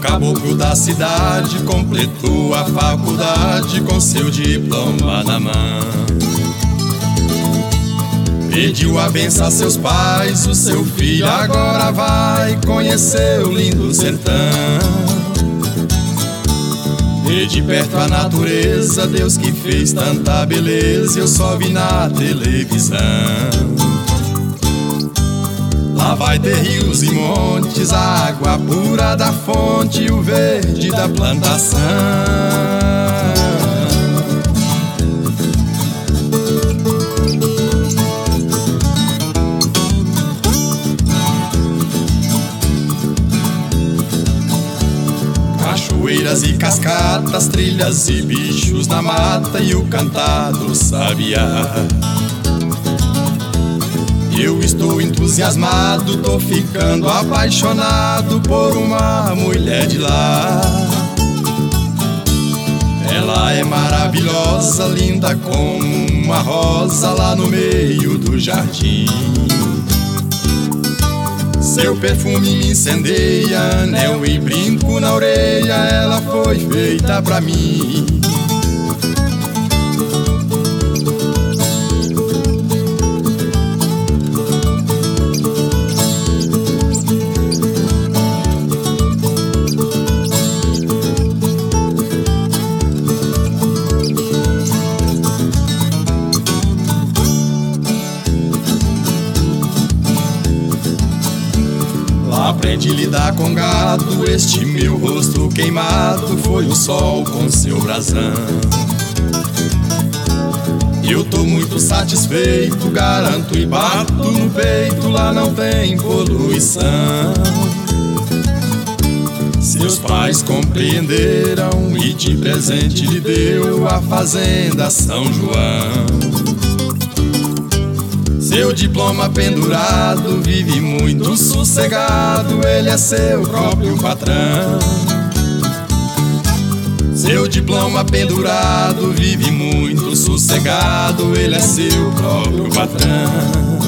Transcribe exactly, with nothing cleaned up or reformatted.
caboclo da cidade completou a faculdade com seu diploma na mão. Pediu a benção a seus pais, o seu filho agora vai conhecer o lindo sertão. Vê de perto a natureza, Deus que fez tanta beleza, eu só vi na televisão. Lá vai ter rios e montes, a água pura da fonte, o verde da plantação. Cachoeiras e cascatas, trilhas e bichos na mata e o cantar do sabiá. Eu estou entusiasmado, tô ficando apaixonado por uma mulher de lá. Ela é maravilhosa, linda como uma rosa lá no meio do jardim. Seu perfume me incendeia, anel e brinco na orelha, ela foi feita pra mim. Aprende a lidar com gado, este meu rosto queimado foi o sol com seu brasão. Eu tô muito satisfeito, garanto e bato no peito, lá não tem poluição. Seus pais compreenderam e de presente lhe deu a fazenda São João. Seu diploma pendurado, vive muito sossegado, ele é seu próprio patrão. Seu diploma pendurado, vive muito sossegado, ele é seu próprio patrão.